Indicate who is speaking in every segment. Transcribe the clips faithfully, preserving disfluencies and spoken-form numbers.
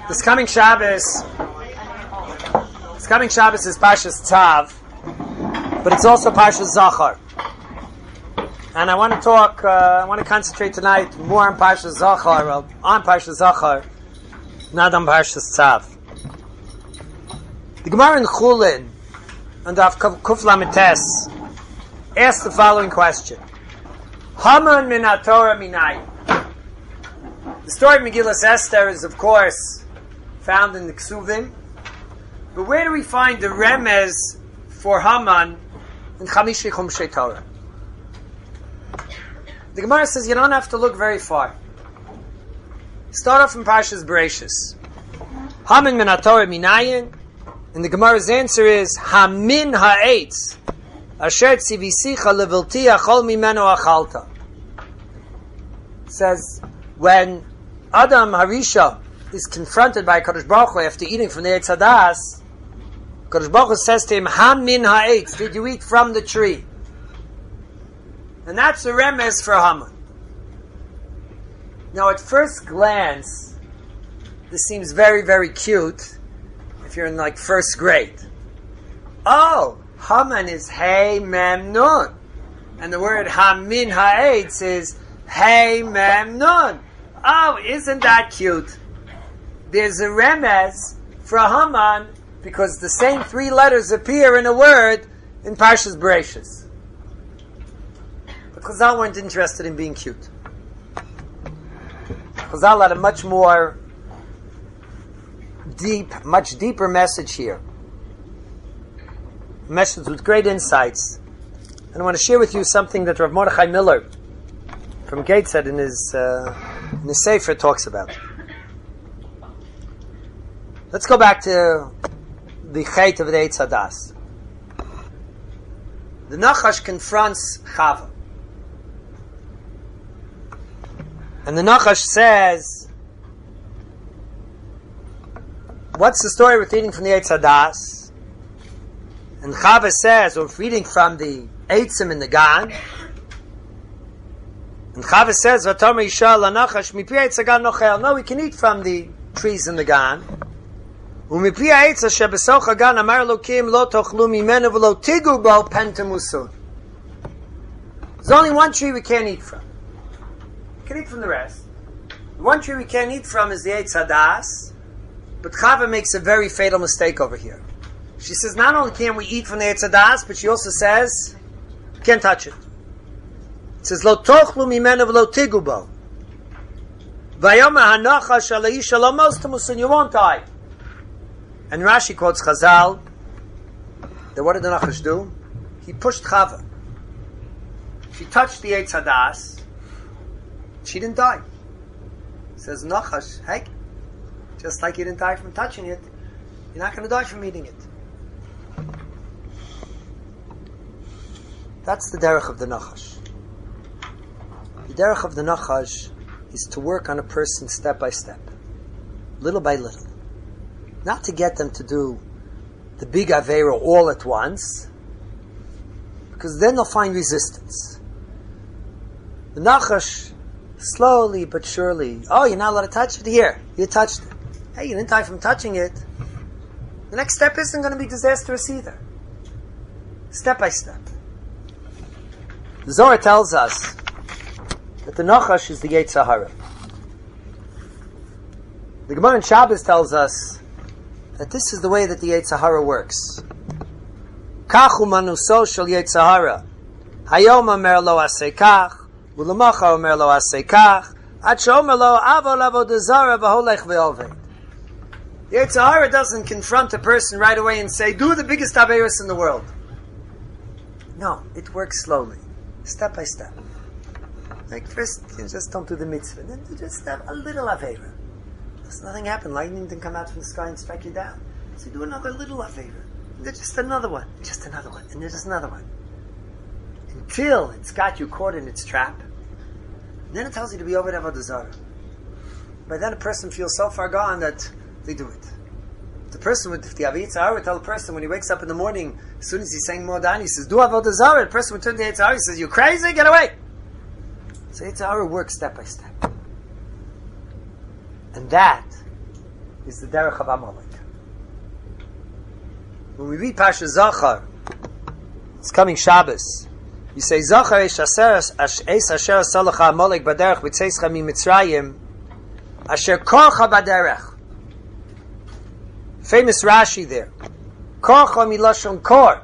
Speaker 1: This coming Shabbos, this coming Shabbos is Parshas Tzav, but it's also Parshas Zachar. And I want to talk, uh, I want to concentrate tonight more on Parshas Zachar, well, on Parshas Zachar, not on Parshas Tzav. The Gemara in Chulin, under Kuf Lamed Tes, asked the following question: Haman min haTorah minai. The story of Megillas Esther is, of course, found in the Ksuvim, but where do we find the remez for Haman in Chamishi Chumshei Torah? The Gemara says you don't have to look very far. Start off from Parshas Bereishis. Haman min haTorah minayin, and the Gemara's answer is Hamin ha'etz asher tzivisicha levilti achol mimeno achalta. It says when Adam Harisha is confronted by Kadosh Baruch Hu after eating from the Eitz Hadas, Kadosh Baruch Hu says to him, Hamin ha'etz, did you eat from the tree? And that's a remez for Haman. Now, at first glance, this seems very, very cute if you're in like first grade. Oh, Haman is Hey Mem Nun. And the word Hamin ha'etz is Hey Mem Nun. Oh, isn't that cute? There's a remez for Haman because the same three letters appear in a word in Parshas Bereishis. But Chazal weren't interested in being cute. Chazal had a much more deep, much deeper message here. A message with great insights. And I want to share with you something that Rav Mordechai Miller from Gateshead in his uh, in his Sefer talks about. Let's go back to the Chait of the Eitz Hadas. The Nachash confronts Chava. And the Nachash says, what's the story with eating from the Eitz Hadas? And Chava says, we're eating from the Eitzim in the Gan. And Chava says, V'tomer Isha la'Nachash, mipi Eitz hagan nochel. No, we can eat from the trees in the Gan. U'mipi ha'etz asher b'soch hagan amar Elokim lo tochlu mimenu v'lo tigu bo pen temusun. There's only one tree we can't eat from. We can eat from the rest. The one tree we can't eat from is the Eitz Hadas, but Chava makes a very fatal mistake over here. She says not only can't we eat from the Eitz Hadas, but she also says we can't touch it. It says lo tochlu mimenu v'lo tigu bo. Vayoma hanachash alayisha lo mos temusun. You won't die. And Rashi quotes Chazal that what did the Nachash do? He pushed Chava. She touched the Eitz Hadas. She didn't die. Says Nachash, hey, just like you didn't die from touching it, you're not going to die from eating it. That's the derech of the Nachash. The derech of the Nachash is to work on a person step by step, little by little. Not to get them to do the big Aveira all at once, because then they'll find resistance. The Nachash, slowly but surely, oh, you're not allowed to touch it? Here, you touched it. Hey, you didn't die from touching it. The next step isn't going to be disastrous either. Step by step. The Zohar tells us that the Nachash is the Yetzer Hara. The Gemara in Shabbos tells us that this is the way that the Yetzer Hara works. Kachu manuso shel Yetzer Hara. Hayom omer lo aseh kach, u'lemacha omer lo aseh kach, ad she'omer lo avo l'avodah zara v'holech ve'oved. The Yetzer Hara doesn't confront a person right away and say, do the biggest Aveirus in the world. No, it works slowly, step by step. Like first, you just don't do the mitzvah, then you just have a little Aveira. Does nothing happen? Lightning didn't come out from the sky and strike you down. So you do another little Aveira. And then just another one. Just another one. And then just another one. Until it's got you caught in its trap. And then it tells you to be over to Avodah Zarah. By then a person feels so far gone that they do it. The person with the Yetzer Hara would tell a person when he wakes up in the morning, as soon as he's saying Mo'adan, he says, do Avodah Zarah. The person would turn to Yetzer Hara, he says, you crazy? Get away! So Yetzer Hara works step by step. And that is the derech of Amalek. When we read Parsha Zachar, it's coming Shabbos. You say Zachar es asher es asher salacha Amalek baderech b'tzeischa mi Mitzrayim asher korcha baderech. Famous Rashi there. Korcha milashon kor,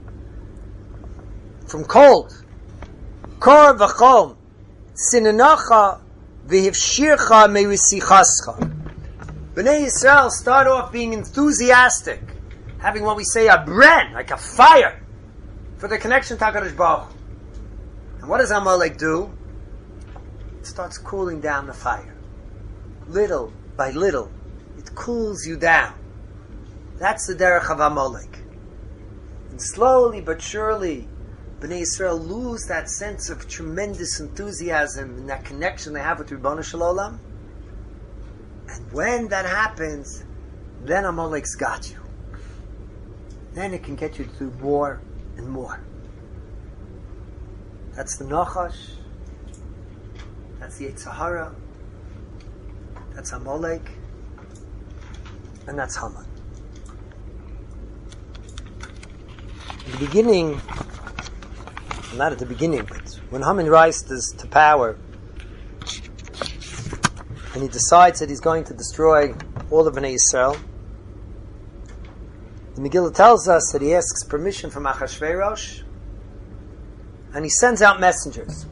Speaker 1: from cold. Kor v'chom sinanacha v'hivshircha me'risichascha. Bnei Yisrael start off being enthusiastic, having what we say a bren, like a fire, for their connection to HaKadosh Baruch Hu. And what does Amalek do? It starts cooling down the fire. Little by little, it cools you down. That's the derech of Amalek. And slowly but surely, Bnei Yisrael lose that sense of tremendous enthusiasm and that connection they have with Ribono Shel Olam. And when that happens, then Amalek's got you. Then it can get you to do more and more. That's the Nachash. That's the Yetzer Hara. That's Amalek. And that's Haman. In the beginning, not at the beginning, but when Haman rises to power, and he decides that he's going to destroy all of Bnei Yisrael, the Megillah tells us that he asks permission from Achashverosh, and he sends out messengers.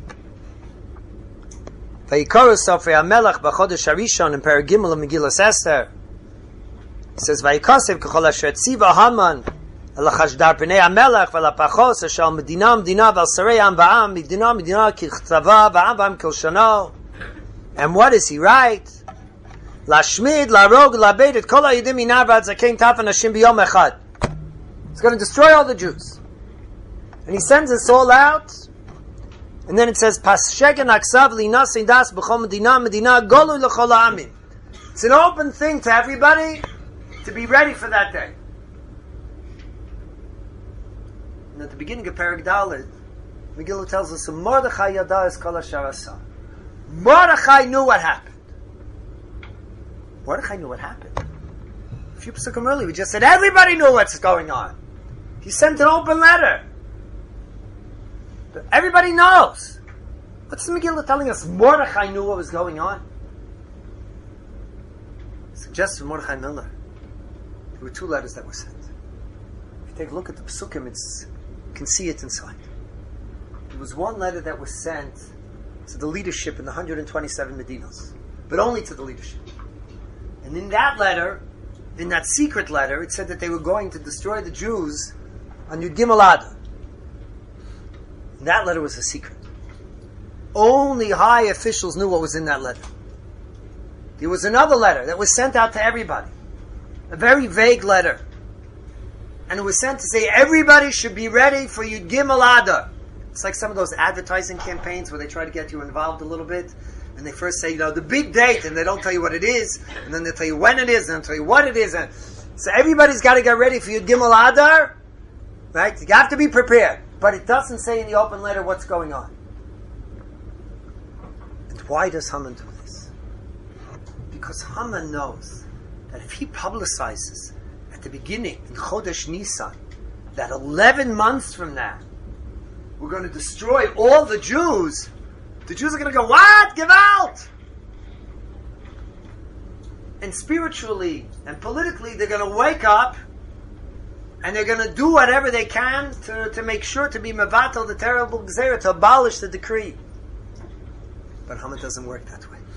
Speaker 1: Vayikaru Sofrei HaMelech b'chodesh harishon in Perek Gimel of Megillas Esther. He says, Vayikasev k'chol asher tziva Haman el ha'chashdar pnei HaMelech ve'el ha'pachos asher al medina medina ve'al sarei am va'am medina medina kichtzava va'am va'am kilshano. And what does he write? Lashmid, larog, labed, et kol ha'yedim minav v'ad zakein taf anashim b'yom echad. He's going to destroy all the Jews. And he sends us all out. And then it says, Pas sheken aksav linasin das b'chol medina medina golu l'chol ha'amim. It's an open thing to everybody to be ready for that day. And at the beginning of Perek Dalet, Megillah tells us, Mordechai yada es kol asher asa. Mordechai knew what happened. Mordechai knew what happened. A few psukim earlier, we just said everybody knew what's going on. He sent an open letter. But everybody knows. What's the Megillah telling us? Mordechai knew what was going on. It suggests from Mordechai Miller, there were two letters that were sent. If you take a look at the psukim, it's, you can see it inside. There was one letter that was sent to the leadership in the one hundred twenty-seven Medinos, but only to the leadership. And in that letter, in that secret letter, it said that they were going to destroy the Jews on Yud Gimel Adar. And that letter was a secret. Only high officials knew what was in that letter. There was another letter that was sent out to everybody, a very vague letter, and it was sent to say everybody should be ready for Yud Gimel Adar. It's like some of those advertising campaigns where they try to get you involved a little bit, and they first say, you know, the big date, and they don't tell you what it is, and then they tell you when it is, and they tell you what it is, and so everybody's got to get ready for Yud Gimel Adar, right? You have to be prepared, but it doesn't say in the open letter what's going on. And why does Haman do this? Because Haman knows that if he publicizes at the beginning in Chodesh Nisan that eleven months from now we're going to destroy all the Jews, the Jews are going to go, what? Give out! And spiritually and politically, they're going to wake up and they're going to do whatever they can to, to make sure to be mevatel the terrible gzeira, to abolish the decree. But Haman doesn't work that way.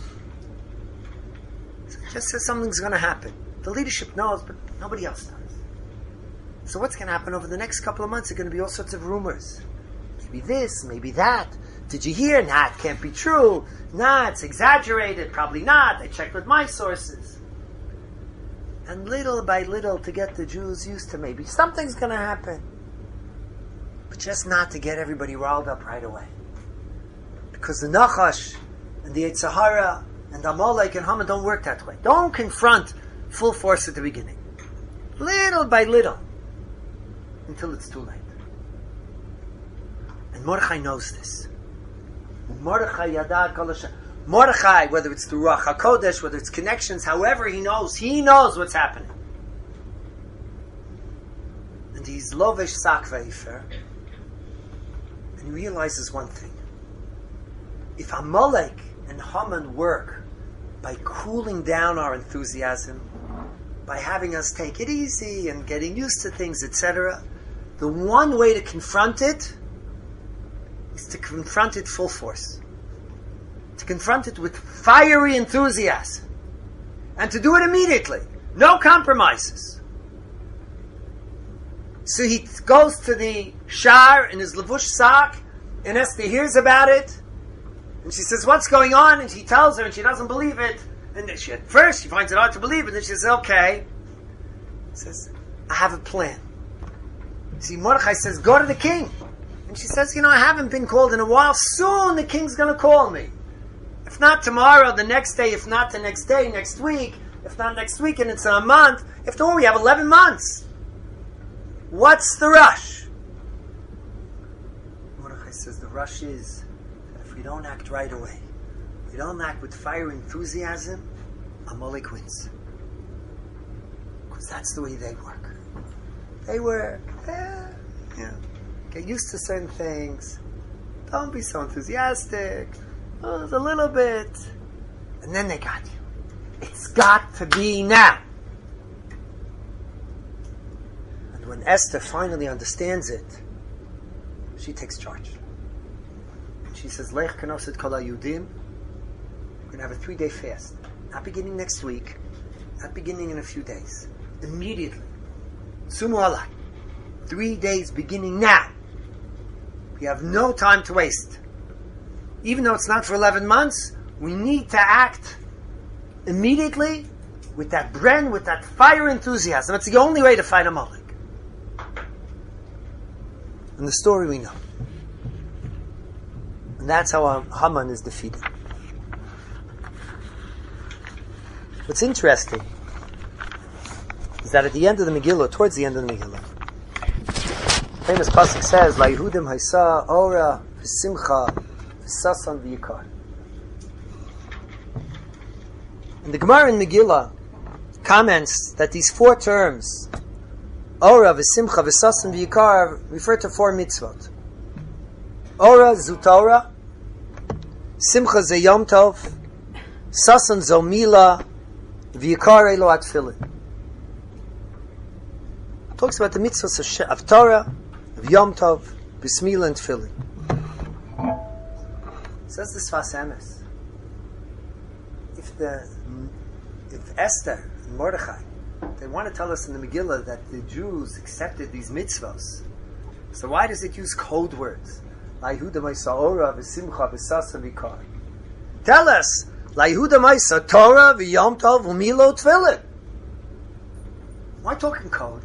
Speaker 1: So it just says something's going to happen. The leadership knows, but nobody else does. So what's going to happen over the next couple of months? There are going to be all sorts of rumors. Maybe this, maybe that. Did you hear? Nah, it can't be true. Nah, it's exaggerated. Probably not. I checked with my sources. And little by little, to get the Jews used to maybe something's going to happen. But just not to get everybody riled up right away. Because the Nachash and the Yetzer Hara and Amalek and Haman don't work that way. Don't confront full force at the beginning. Little by little. Until it's too late. And Mordechai knows this. Mordechai yada kol asher. Mordechai, whether it's through Ruach HaKodesh, whether it's connections, however he knows, he knows what's happening. And he's lovesh sak veifer, and he realizes one thing. If Amalek and Haman work by cooling down our enthusiasm, by having us take it easy and getting used to things, et cetera, the one way to confront it is to confront it full force. To confront it with fiery enthusiasm. And to do it immediately. No compromises. So he goes to the shar in his levush sak, and Esther hears about it, and she says, what's going on? And he tells her, and she doesn't believe it. And then she, at first she finds it hard to believe, and then she says, okay. He says, I have a plan. See, Mordechai says, go to the king. And she says, you know, I haven't been called in a while. Soon the king's going to call me. If not tomorrow, the next day. If not the next day, next week. If not next week, and it's in a month. After all, we have eleven months. What's the rush? Mordechai says, the rush is that if we don't act right away, we don't act with fire and enthusiasm, Amalek wins. Because that's the way they work. They were, eh, yeah, get used to certain things. Don't be so enthusiastic. Oh, a little bit. And then they got you. It's got to be now. And when Esther finally understands it, she takes charge. And she says, Lech kenoset kol hayudim. We're going to have a three-day fast. Not beginning next week. Not beginning in a few days. Immediately. Sumu alai. Three days beginning now. We have no time to waste. Even though it's not for eleven months, we need to act immediately with that bren, with that fire enthusiasm. It's the only way to fight Amalek. And the story we know. And that's how Haman is defeated. What's interesting is that at the end of the Megillah, towards the end of the Megillah, famous pasuk says, La Yehudim Haisa Ora V'Simcha V'Sasan V'Yikar. And the Gemara in Megillah comments that these four terms, Ora V'Simcha V'Sasan V'Yikar, refer to four mitzvot. Ora Zu Torah, Simcha Ze Yom Tov, Sasan Zo Mila, V'Yikar Elo Atfilin. Talks about the mitzvahs of Torah, of Yom Tov, Bismillah and Tefillin. Says the Sfas Emes. If the if Esther and Mordechai, they want to tell us in the Megillah that the Jews accepted these mitzvahs, so why does it use code words? La Yehuda Ma'isa Ora V'Simcha V'Sasa V'Kar. Tell us, La Yehuda Ma'isa Torah V'Yom Tov V'Milo Tefillin. Why talking code?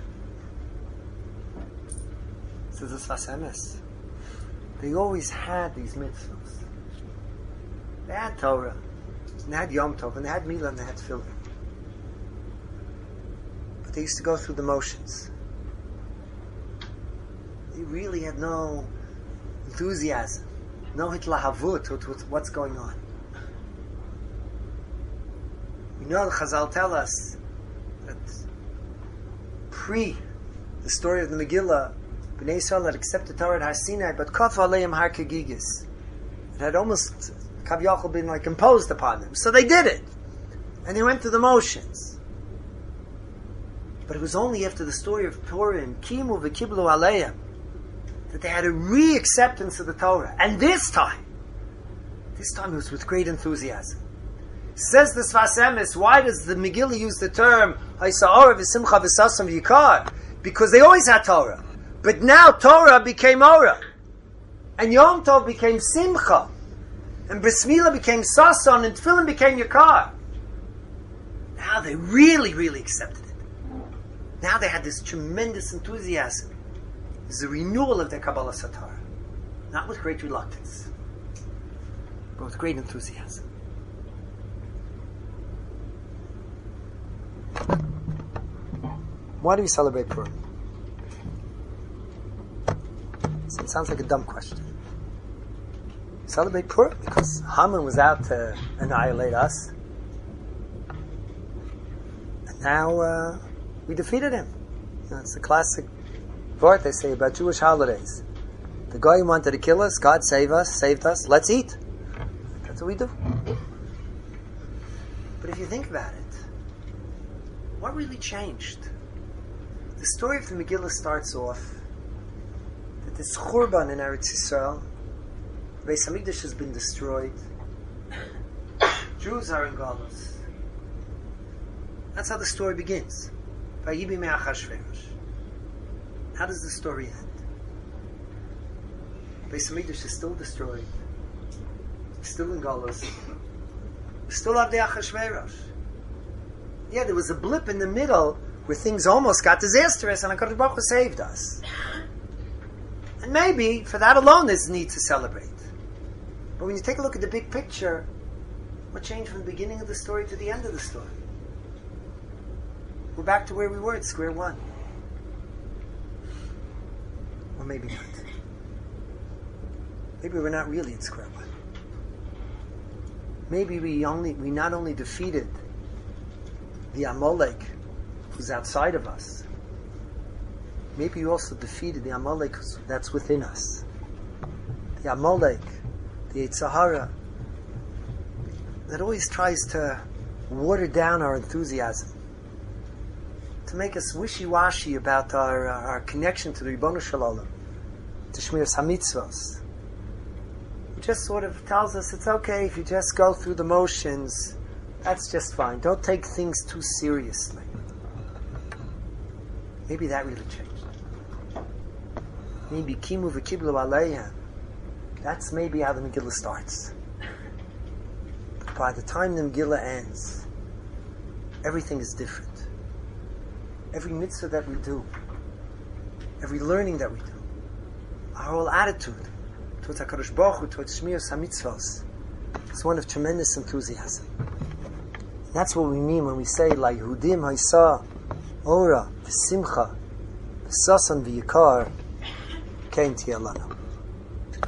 Speaker 1: Says the Sfas Emes. They always had these mitzvahs. They had Torah, and they had Yom Tov, and they had Milah, and they had Tefillin. But they used to go through the motions. They really had no enthusiasm, no hitlahavut with what's going on. We know the Chazal tell us that pre the story of the Megillah, Bnei Yisrael had accepted Torah at Har Sinai, but Kaf Aleim Har Kegigis. It had almost Kav Yachol been like imposed upon them. So they did it. And they went through the motions. But it was only after the story of Purim, Kimu V'Kiblu Aleim, that they had a re-acceptance of the Torah. And this time, this time it was with great enthusiasm. Says the Sfas Emes, why does the Megillah use the term Haisa Ora V'Simcha V'Sasam V'Yikar? Because they always had Torah. But now Torah became Ora. And Yom Tov became Simcha. And Bris Milah became Sasan. And Tefillin became Yikar. Now they really, really accepted it. Now they had this tremendous enthusiasm. There's a renewal of their Kabbalah Satar. Not with great reluctance, but with great enthusiasm. Why do we celebrate Purim? It sounds like a dumb question. Celebrate Purim because Haman was out to annihilate us. And now uh, we defeated him. You know, it's the classic part they say about Jewish holidays. The guy who wanted to kill us, God save us, saved us, let's eat. That's what we do. But if you think about it, what really changed? The story of the Megillah starts off that this Churban in Eretz Yisrael, Beis Hamikdash has been destroyed. Jews are in Galus. That's how the story begins. Vayibi me'achashverosh. How does the story end? Beis Hamikdash is still destroyed. Still in Galus. We still have the Achashverosh. Yeah, there was a blip in the middle where things almost got disastrous and HaKadosh Baruch Hu saved us. And maybe for that alone there's need to celebrate. But when you take a look at the big picture, what changed from the beginning of the story to the end of the story? We're back to where we were at square one. Or maybe not. Maybe we're not really at square one. Maybe we only we not only defeated the Amalek who's outside of us, maybe we also defeated the Amalek that's within us. The Amalek, the Yetzer Hara, that always tries to water down our enthusiasm, to make us wishy-washy about our uh, our connection to the Ribono Shel Olam, to Shmiras HaMitzvos. It just sort of tells us it's okay if you just go through the motions. That's just fine. Don't take things too seriously. Maybe that really changed. Maybe Kimu v'Kiblu Aleihem. That's maybe how the Megillah starts. But by the time the Megillah ends, everything is different. Every mitzvah that we do, every learning that we do, our whole attitude towards HaKadosh Baruch Hu, towards Shmiras HaMitzvos, it's one of tremendous enthusiasm. And that's what we mean when we say, La Yehudim Haisa, Ora, V'Simcha, V'Sasan V'Yikar, Kein Tiyalanu.